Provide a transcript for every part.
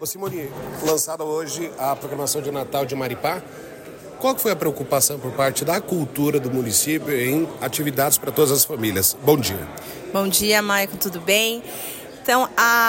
Ô Simone, lançada hoje a programação de Natal de Maripá, qual que foi a preocupação por parte da cultura do município em atividades para todas as famílias? Bom dia. Bom dia, Maicon, tudo bem? Então,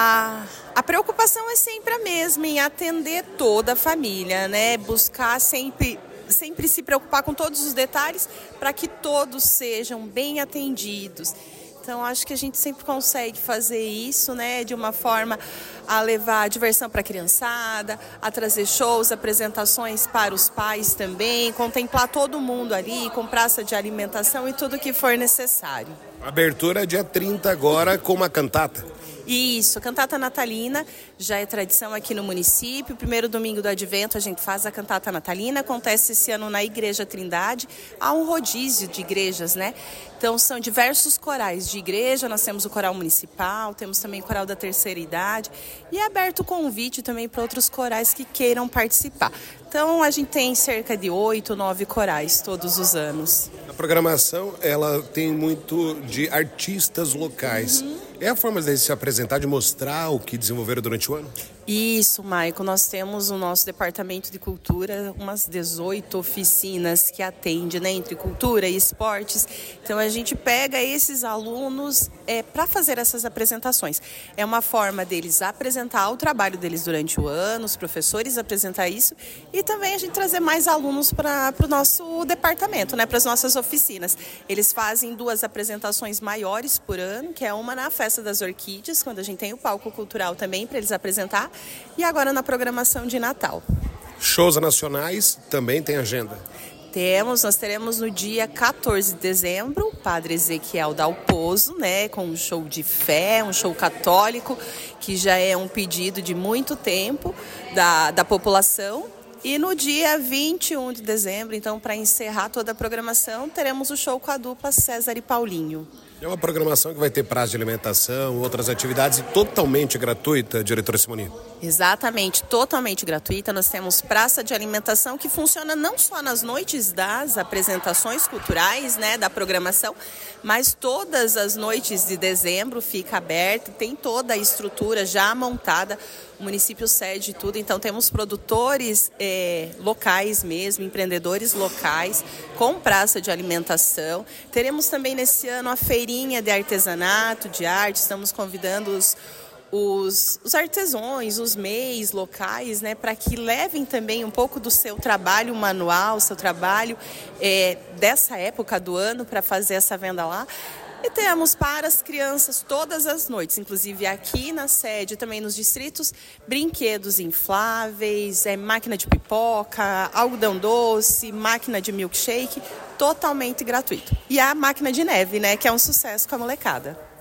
a preocupação é sempre a mesma, em atender toda a família, né? Buscar sempre se preocupar com todos os detalhes para que todos sejam bem atendidos. Então, acho que a gente sempre consegue fazer isso, né, de uma forma a levar diversão para a criançada, a trazer shows, apresentações para os pais também, contemplar todo mundo ali, com praça de alimentação e tudo que for necessário. Abertura dia 30 agora com uma cantata. Isso, a cantata natalina já é tradição aqui no município. O primeiro domingo do Advento a gente faz a cantata natalina, acontece esse ano na Igreja Trindade. Há um rodízio de igrejas, né? Então são diversos corais de igreja, nós temos o coral municipal, temos também o coral da terceira idade e é aberto o convite também para outros corais que queiram participar. Então a gente tem cerca de 8, 9 corais todos os anos. A programação, ela tem muito de artistas locais. É a forma de se apresentar, de mostrar o que desenvolveram durante o ano? Isso, Maico. Nós temos o nosso departamento de cultura, umas 18 oficinas que atende, né, entre cultura e esportes. Então a gente pega esses alunos para fazer essas apresentações. É uma forma deles apresentar o trabalho deles durante o ano, os professores apresentar isso e também a gente trazer mais alunos para o nosso departamento, né, para as nossas oficinas. Eles fazem 2 apresentações maiores por ano, que é uma na Festa das Orquídeas, quando a gente tem o palco cultural também para eles apresentar, e agora na programação de Natal. Shows nacionais também tem agenda? Nós teremos no dia 14 de dezembro o Padre Ezequiel Dalpozo, né, com um show de fé, um show católico, que já é um pedido de muito tempo da população. E no dia 21 de dezembro, então, para encerrar toda a programação, teremos o show com a dupla César e Paulinho. É uma programação que vai ter praça de alimentação, outras atividades e totalmente gratuita, diretora Simone? Exatamente, totalmente gratuita. Nós temos praça de alimentação que funciona não só nas noites das apresentações culturais, né, da programação, mas todas as noites de dezembro fica aberta, tem toda a estrutura já montada, o município cede tudo, então temos produtores locais mesmo, empreendedores locais com praça de alimentação. Teremos também nesse ano a feirinha de artesanato, de arte, estamos convidando os artesãos, os MEIs locais, né, para que levem também um pouco do seu trabalho manual, seu trabalho dessa época do ano para fazer essa venda lá. E temos para as crianças todas as noites, inclusive aqui na sede, também nos distritos, brinquedos infláveis, máquina de pipoca, algodão doce, máquina de milkshake, totalmente gratuito. E a máquina de neve, né, que é um sucesso com a molecada.